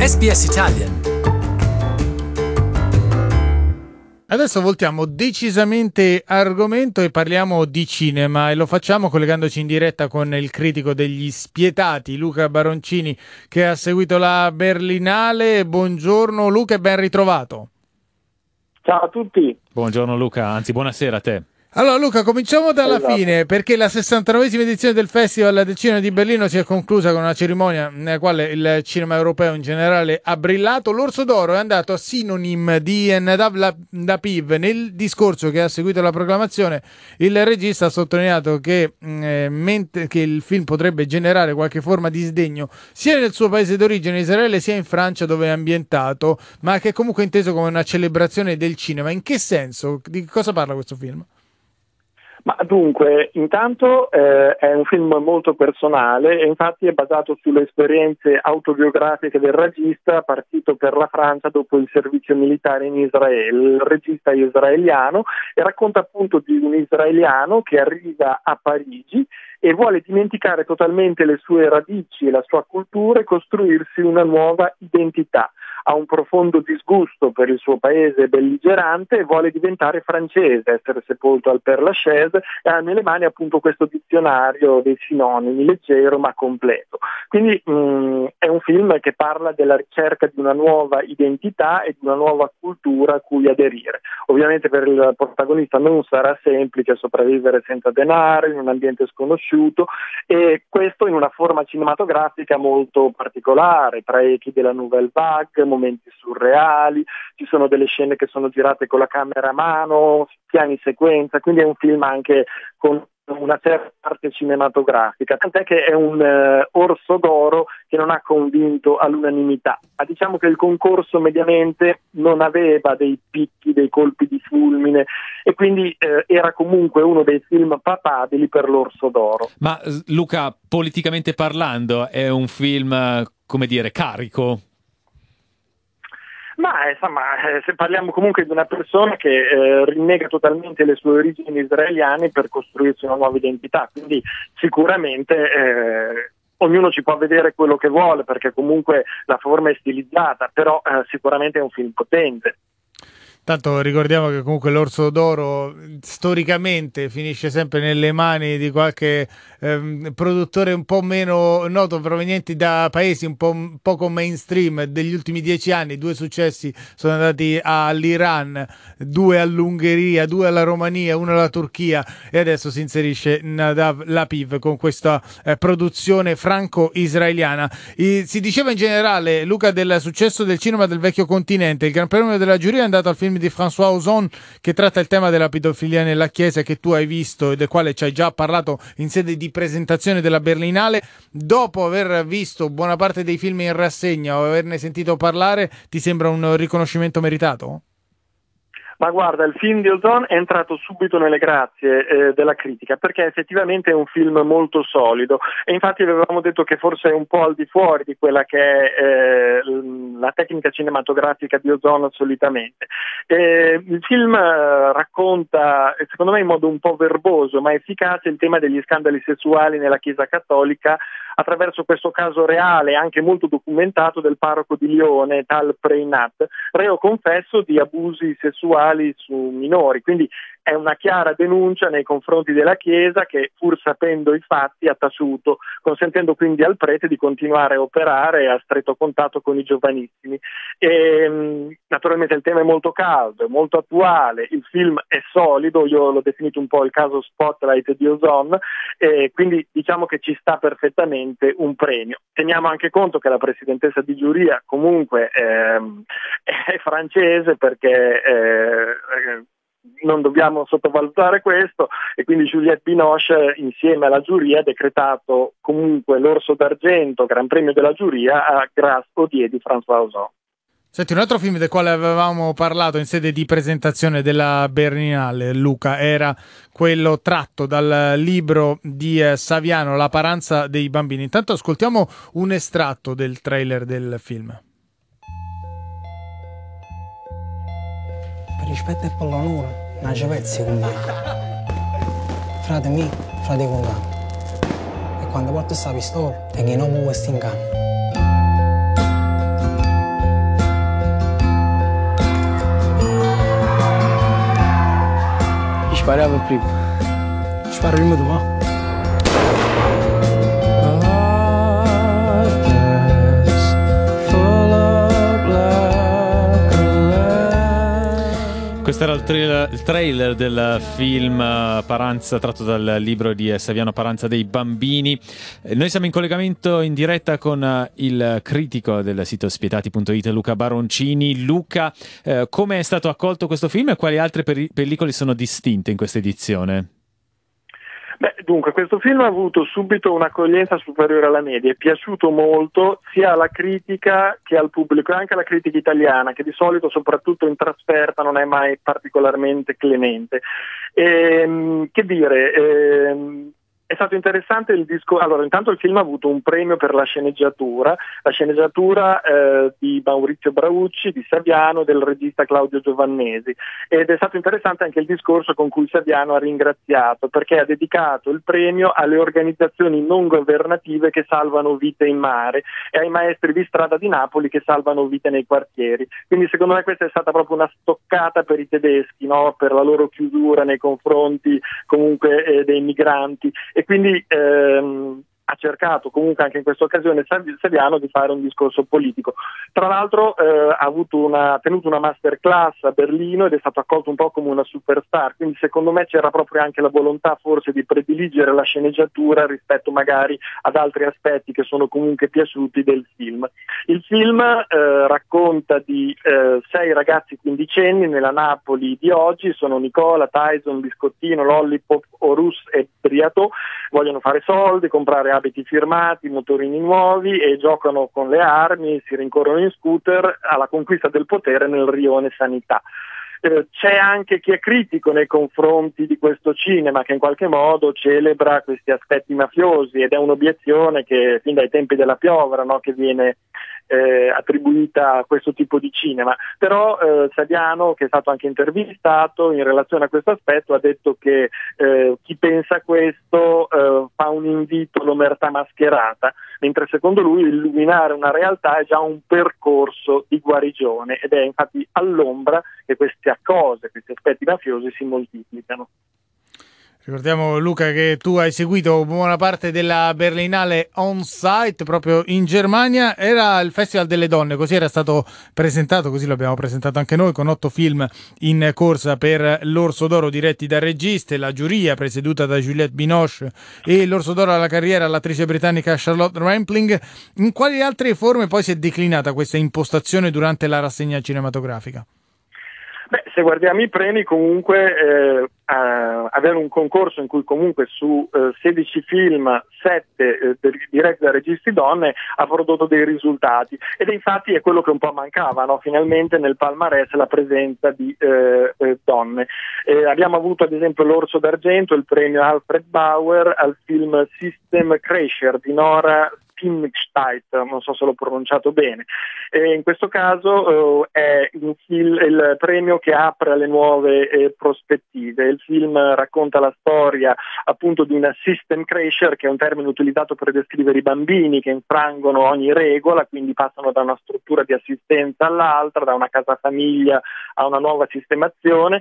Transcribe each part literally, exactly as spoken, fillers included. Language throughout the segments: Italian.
S B S Italian. Adesso voltiamo decisamente argomento e parliamo di cinema, e lo facciamo collegandoci in diretta con il critico degli Spietati, Luca Baroncini, che ha seguito la Berlinale. Buongiorno Luca e ben ritrovato. Ciao a tutti. Buongiorno Luca, anzi buonasera a te. Allora Luca, cominciamo dalla esatto. fine, perché la sessantanovesima edizione del Festival del Cinema di Berlino si è conclusa con una cerimonia nella quale il cinema europeo in generale ha brillato. L'Orso d'Oro è andato a Synonym di Nadav Lapid. Nel discorso che ha seguito la proclamazione, il regista ha sottolineato che, eh, ment- che il film potrebbe generare qualche forma di sdegno sia nel suo paese d'origine, Israele, sia in Francia dove è ambientato, ma che è comunque inteso come una celebrazione del cinema. In che senso? Di cosa parla questo film? Ma dunque, intanto eh, è un film molto personale e infatti è basato sulle esperienze autobiografiche del regista, partito per la Francia dopo il servizio militare in Israele. Il regista è israeliano e racconta appunto di un israeliano che arriva a Parigi e vuole dimenticare totalmente le sue radici e la sua cultura e costruirsi una nuova identità. Ha un profondo disgusto per il suo paese belligerante e vuole diventare francese, essere sepolto al Père Lachaise, e ha nelle mani appunto questo dizionario dei sinonimi, leggero ma completo. Quindi mh, è un film che parla della ricerca di una nuova identità e di una nuova cultura a cui aderire. Ovviamente per il protagonista non sarà semplice sopravvivere senza denaro, in un ambiente sconosciuto, e questo in una forma cinematografica molto particolare, tra echi della Nouvelle Vague, momenti surreali, ci sono delle scene che sono girate con la camera a mano, piani sequenza, quindi è un film anche con una certa parte cinematografica, tant'è che è un eh, Orso d'Oro che non ha convinto all'unanimità. Ma diciamo che il concorso mediamente non aveva dei picchi, dei colpi di fulmine, e quindi eh, era comunque uno dei film papabili per l'Orso d'Oro. Ma Luca, politicamente parlando, è un film, come dire, carico? Ma insomma, eh, se parliamo comunque di una persona che eh, rinnega totalmente le sue origini israeliane per costruirsi una nuova identità, quindi sicuramente eh, ognuno ci può vedere quello che vuole, perché comunque la forma è stilizzata, però eh, sicuramente è un film potente. Tanto ricordiamo che comunque l'Orso d'Oro storicamente finisce sempre nelle mani di qualche ehm, produttore un po' meno noto, provenienti da paesi un po' un poco mainstream. Degli ultimi dieci anni due successi sono andati all'Iran, due all'Ungheria, due alla Romania, uno alla Turchia, e adesso si inserisce Nadav Lapid con questa eh, produzione franco-israeliana. I, si diceva in generale, Luca, del successo del cinema del vecchio continente. Il Gran Premio della giuria è andato al film di François Ozon, che tratta il tema della pedofilia nella Chiesa, che tu hai visto e del quale ci hai già parlato in sede di presentazione della Berlinale. Dopo aver visto buona parte dei film in rassegna o averne sentito parlare, ti sembra un riconoscimento meritato? Ma guarda, il film di Ozon è entrato subito nelle grazie eh, della critica, perché effettivamente è un film molto solido, e infatti avevamo detto che forse è un po' al di fuori di quella che è eh, la tecnica cinematografica di Ozon solitamente. Eh, il film eh, racconta, secondo me in modo un po' verboso ma efficace, il tema degli scandali sessuali nella Chiesa cattolica, attraverso questo caso reale, anche molto documentato, del parroco di Lione, Tal Preinat, reo confesso di abusi sessuali su minori. Quindi è una chiara denuncia nei confronti della Chiesa, che pur sapendo i fatti ha taciuto, consentendo quindi al prete di continuare a operare a stretto contatto con i giovanissimi. E, naturalmente il tema è molto caldo, è molto attuale, il film è solido, io l'ho definito un po' il caso Spotlight di Ozon, e quindi diciamo che ci sta perfettamente un premio. Teniamo anche conto che la presidentessa di giuria comunque ehm, è francese, perché eh, non dobbiamo sottovalutare questo, e quindi Juliette Binoche insieme alla giuria ha decretato comunque l'Orso d'Argento, Gran Premio della giuria, a Grâce Odier di François Ozon. Senti, un altro film del quale avevamo parlato in sede di presentazione della Berlinale, Luca, era quello tratto dal libro di eh, Saviano, La paranza dei bambini. Intanto ascoltiamo un estratto del trailer del film. Per rispetto e per l'onore, non ci pezzi con me. Frate mio, frate con me. E quando porti questa pistola, tengo i nomi questi in canna. Spariamo prima. Sparo prima tu, va? Questo era il trailer, il trailer del film Paranza, tratto dal libro di Saviano Paranza, Dei bambini. Noi siamo in collegamento in diretta con il critico del sito spietati punto it, Luca Baroncini. Luca, eh, come è stato accolto questo film e quali altre peri- pellicole sono distinte in questa edizione? Beh, dunque, questo film ha avuto subito un'accoglienza superiore alla media, è piaciuto molto sia alla critica che al pubblico, e anche alla critica italiana, che di solito, soprattutto in trasferta, non è mai particolarmente clemente. E, che dire, ehm, è stato interessante il discorso. Allora, intanto il film ha avuto un premio per la sceneggiatura, la sceneggiatura eh, di Maurizio Braucci, di Saviano, del regista Claudio Giovannesi, ed è stato interessante anche il discorso con cui Saviano ha ringraziato, perché ha dedicato il premio alle organizzazioni non governative che salvano vite in mare e ai maestri di strada di Napoli che salvano vite nei quartieri. Quindi secondo me questa è stata proprio una stoccata per i tedeschi, no? Per la loro chiusura nei confronti comunque eh, dei migranti, e quindi ehm, ha cercato comunque anche in questa occasione Saviano di fare un discorso politico. Tra l'altro eh, ha avuto una, tenuto una masterclass a Berlino ed è stato accolto un po' come una superstar, quindi secondo me c'era proprio anche la volontà forse di prediligere la sceneggiatura rispetto magari ad altri aspetti che sono comunque piaciuti del film. Il film eh, racconta di eh, sei ragazzi quindicenni nella Napoli di oggi, sono Nicola, Tyson, Biscottino, Lollipop, Orus e Briatò, vogliono fare soldi, comprare abiti firmati, motorini nuovi e giocano con le armi, si rincorrono in scooter alla conquista del potere nel rione Sanità. Eh, c'è anche chi è critico nei confronti di questo cinema, che in qualche modo celebra questi aspetti mafiosi, ed è un'obiezione che fin dai tempi della Piovra, no, che viene eh, attribuita a questo tipo di cinema. Però eh, Saviano, che è stato anche intervistato in relazione a questo aspetto, ha detto che eh, chi pensa questo eh, fa un invito all'omertà mascherata, mentre secondo lui illuminare una realtà è già un percorso di guarigione, ed è infatti all'ombra che queste cose, questi aspetti mafiosi si moltiplicano. Ricordiamo, Luca, che tu hai seguito buona parte della Berlinale on site proprio in Germania. Era il Festival delle Donne, così era stato presentato, così lo abbiamo presentato anche noi, con otto film in corsa per l'Orso d'Oro diretti da registe, la giuria presieduta da Juliette Binoche e l'Orso d'Oro alla carriera all'attrice britannica Charlotte Rampling. In quali altre forme poi si è declinata questa impostazione durante la rassegna cinematografica? Beh, se guardiamo i premi, comunque eh, eh, avere un concorso in cui comunque su eh, sedici film, sette eh, diretti da registi donne, ha prodotto dei risultati, ed infatti è quello che un po' mancava, no? Finalmente nel palmarès la presenza di eh, eh, donne. Eh, abbiamo avuto ad esempio l'Orso d'Argento, il premio Alfred Bauer al film System Crasher di Nora Timsteit, non so se l'ho pronunciato bene. E in questo caso eh, è il, film, il premio che apre alle nuove eh, prospettive. Il film racconta la storia appunto di una system crasher, che è un termine utilizzato per descrivere i bambini che infrangono ogni regola, quindi passano da una struttura di assistenza all'altra, da una casa famiglia a una nuova sistemazione,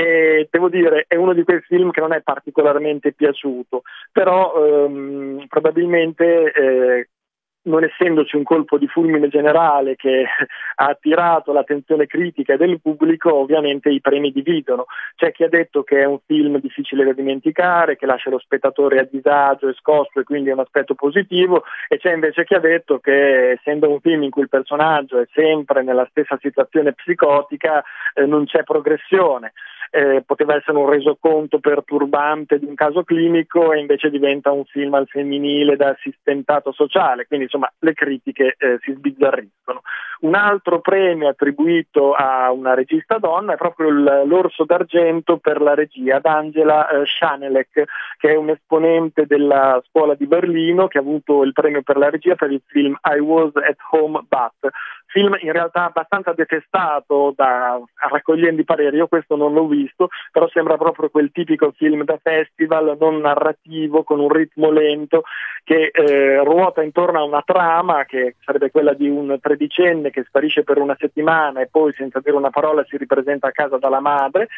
e devo dire è uno di quei film che non è particolarmente piaciuto, però ehm, probabilmente eh, non essendoci un colpo di fulmine generale che ha attirato l'attenzione critica del pubblico, ovviamente i premi dividono. C'è chi ha detto che è un film difficile da dimenticare, che lascia lo spettatore a disagio e scosso e quindi è un aspetto positivo, e c'è invece chi ha detto che, essendo un film in cui il personaggio è sempre nella stessa situazione psicotica, eh, non c'è progressione. Eh, poteva essere un resoconto perturbante di un caso clinico e invece diventa un film al femminile da assistentato sociale, quindi insomma le critiche eh, si sbizzarriscono. Un altro premio attribuito a una regista donna è proprio il, l'Orso d'Argento per la regia ad Angela eh, Schanelek, che è un esponente della scuola di Berlino, che ha avuto il premio per la regia per il film I Was at Home But, film in realtà abbastanza detestato da raccogliendo i pareri. Io questo non l'ho visto, però sembra proprio quel tipico film da festival non narrativo, con un ritmo lento, che eh, ruota intorno a una trama che sarebbe quella di un tredicenne che sparisce per una settimana e poi senza dire una parola si ripresenta a casa dalla madre,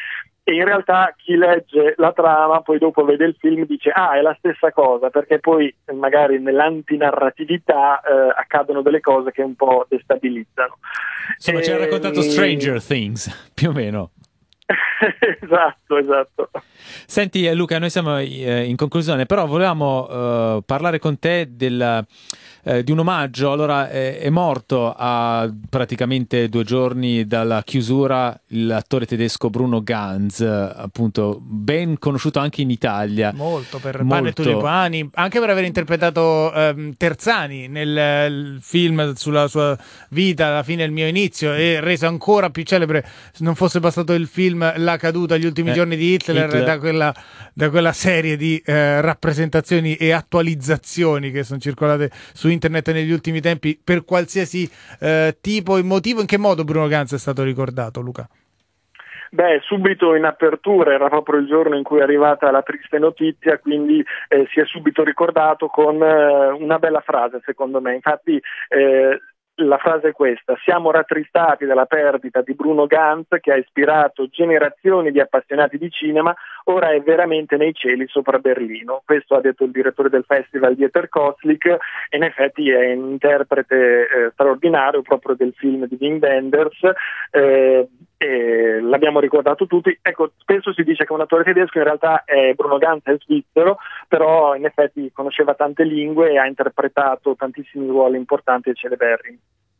e in realtà chi legge la trama poi dopo vede il film dice ah, è la stessa cosa, perché poi magari nell'antinarratività eh, accadono delle cose che un po' destabilizzano. Insomma, e... ci ha raccontato Stranger Things, più o meno. esatto, esatto. Senti Luca, noi siamo eh, in conclusione, però volevamo eh, parlare con te del, eh, di un omaggio. Allora, eh, è morto a praticamente due giorni dalla chiusura l'attore tedesco Bruno Ganz, appunto ben conosciuto anche in Italia. Molto, per Molto. Pane e Tulipani, anche per aver interpretato ehm, Terzani nel film sulla sua vita, alla fine il mio inizio, e reso ancora più celebre, se non fosse bastato il film La caduta, gli ultimi eh, giorni di Hitler, Hitler. Da, quella, da quella serie di eh, rappresentazioni e attualizzazioni che sono circolate su internet negli ultimi tempi per qualsiasi eh, tipo e motivo. In che modo Bruno Ganz è stato ricordato, Luca? Beh, subito in apertura, era proprio il giorno in cui è arrivata la triste notizia, quindi eh, si è subito ricordato con eh, una bella frase, secondo me. Infatti eh, la frase è questa: siamo rattristati dalla perdita di Bruno Ganz, che ha ispirato generazioni di appassionati di cinema, ora è veramente nei cieli sopra Berlino. Questo ha detto il direttore del festival, Dieter Koslik, e in effetti è un interprete eh, straordinario proprio del film di Wim Wenders, eh, e l'abbiamo ricordato tutti. Ecco, spesso si dice che un attore tedesco, in realtà è Bruno Ganz, è svizzero, però in effetti conosceva tante lingue e ha interpretato tantissimi ruoli importanti e celeberrimi.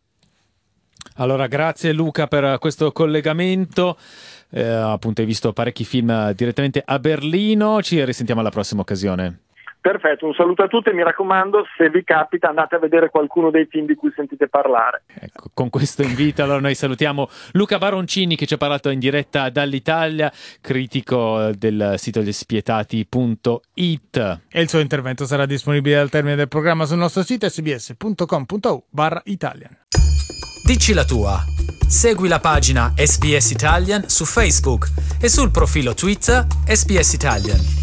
Allora, grazie Luca per questo collegamento. Eh, appunto, hai visto parecchi film direttamente a Berlino. Ci risentiamo alla prossima occasione. Perfetto, un saluto a tutti e mi raccomando, se vi capita andate a vedere qualcuno dei film di cui sentite parlare. Ecco, con questo invito allora noi salutiamo Luca Baroncini, che ci ha parlato in diretta dall'Italia, critico del sito gli spietati punto it. E il suo intervento sarà disponibile al termine del programma sul nostro sito sbs punto com punto u barra Italian. Dici la tua. Segui la pagina S B S Italian su Facebook e sul profilo Twitter S B S Italian.